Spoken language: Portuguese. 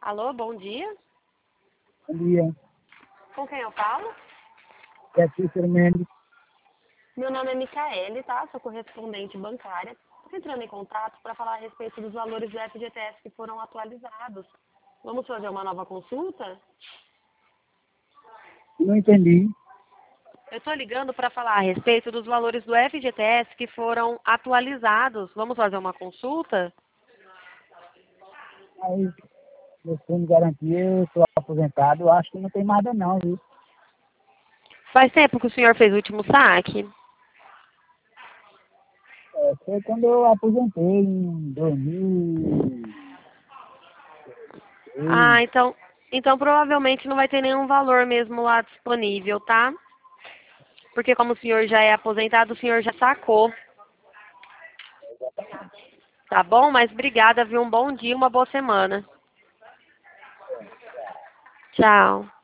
Alô, bom dia. Bom dia. Com quem eu falo? É Cícero Mendes. Meu nome é Micaele, tá? Sou correspondente bancária. Estou entrando em contato para falar a respeito dos valores do FGTS que foram atualizados. Vamos fazer uma nova consulta? Não entendi. Eu estou ligando para falar a respeito dos valores do FGTS que foram atualizados. Vamos fazer uma consulta? Mas meu fundo de garantia, eu estou aposentado, eu acho que não tem nada não, viu? Faz tempo que o senhor fez o último saque? Foi quando eu aposentei em 2006. Ah, então provavelmente não vai ter nenhum valor mesmo lá disponível, tá? Porque como o senhor já é aposentado, o senhor já sacou. Tá bom? Mas obrigada, viu? Um bom dia, uma boa semana. Tchau.